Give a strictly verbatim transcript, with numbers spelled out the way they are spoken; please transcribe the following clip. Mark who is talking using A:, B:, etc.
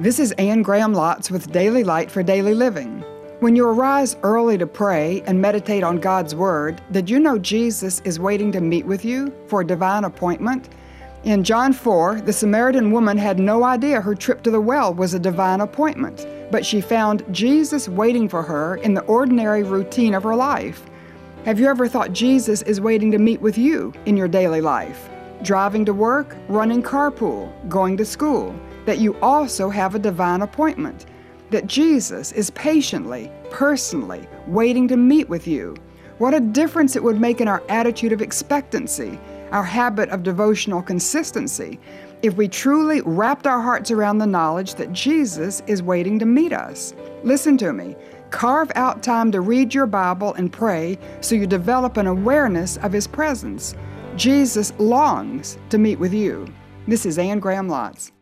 A: This is Anne Graham Lotz with Daily Light for Daily Living. When you arise early to pray and meditate on God's Word, did you know Jesus is waiting to meet with you for a divine appointment? In John four, the Samaritan woman had no idea her trip to the well was a divine appointment, but she found Jesus waiting for her in the ordinary routine of her life. Have you ever thought Jesus is waiting to meet with you in your daily life? Driving to work, running carpool, going to school, that you also have a divine appointment, that Jesus is patiently, personally waiting to meet with you. What a difference it would make in our attitude of expectancy, our habit of devotional consistency, if we truly wrapped our hearts around the knowledge that Jesus is waiting to meet us. Listen to me. Carve out time to read your Bible and pray so you develop an awareness of His presence. Jesus longs to meet with you. This is Anne Graham Lotz.